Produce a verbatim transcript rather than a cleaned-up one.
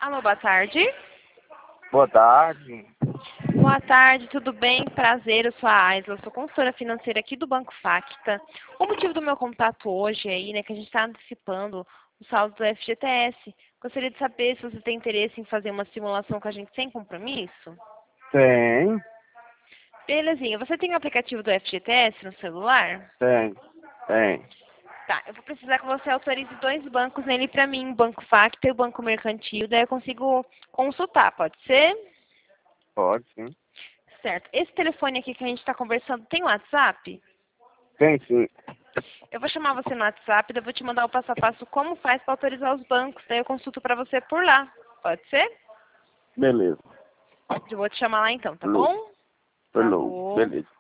Alô, boa tarde. Boa tarde. Boa tarde, tudo bem? Prazer, eu sou a Aisla, sou consultora financeira aqui do Banco Facta. O motivo do meu contato hoje aí, né, que a gente está antecipando o saldo do F G T S. Gostaria de saber se você tem interesse em fazer uma simulação com a gente sem compromisso. Tem, Belezinha, você tem o aplicativo do F G T S no celular? tem, tem. Tá, eu vou precisar que você autorize dois bancos nele para mim, o Banco Facta e o Banco Mercantil, daí eu consigo consultar, pode ser? Pode, sim. Certo. Esse telefone aqui que a gente está conversando tem WhatsApp? Tem, sim. Eu vou chamar você no WhatsApp, daí eu vou te mandar o passo a passo como faz para autorizar os bancos, daí eu consulto para você por lá. Pode ser? Beleza. Eu vou te chamar lá então, tá Falou. bom? Falou. Falou. Beleza.